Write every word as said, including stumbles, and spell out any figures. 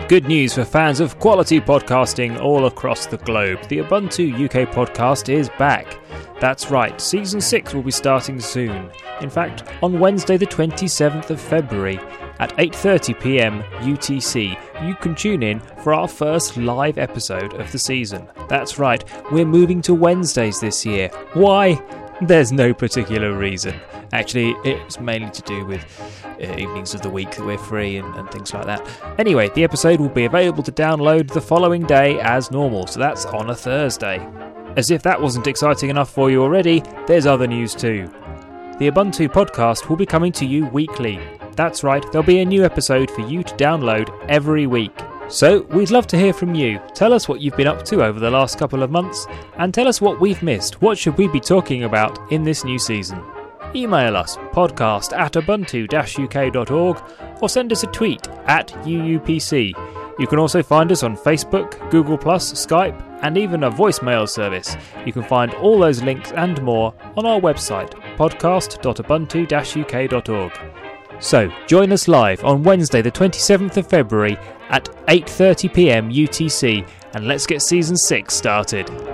good news for fans of quality podcasting all across the globe. The Ubuntu U K podcast is back. That's right, Season six will be starting soon. In fact, on Wednesday the twenty-seventh of February at eight thirty p m U T C, you can tune in for our first live episode of the season. That's right, we're moving to Wednesdays this year. Why? There's no particular reason. Actually, it's mainly to do with uh, evenings of the week that we're free and, and things like that. Anyway, the episode will be available to download the following day as normal, so that's on a Thursday. As if that wasn't exciting enough for you already, there's other news too. The Ubuntu podcast will be coming to you weekly. That's right, there'll be a new episode for you to download every week. So, we'd love to hear from you. Tell us what you've been up to over the last couple of months, and tell us what we've missed. What should we be talking about in this new season? Email us, podcast at ubuntu dash u k dot org, or send us a tweet at U U P C. You can also find us on Facebook, Google plus, Skype, and even a voicemail service. You can find all those links and more on our website, podcast dot ubuntu dash u k dot org. So, join us live on Wednesday the twenty-seventh of February at eight thirty p m U T C, and let's get Season six started.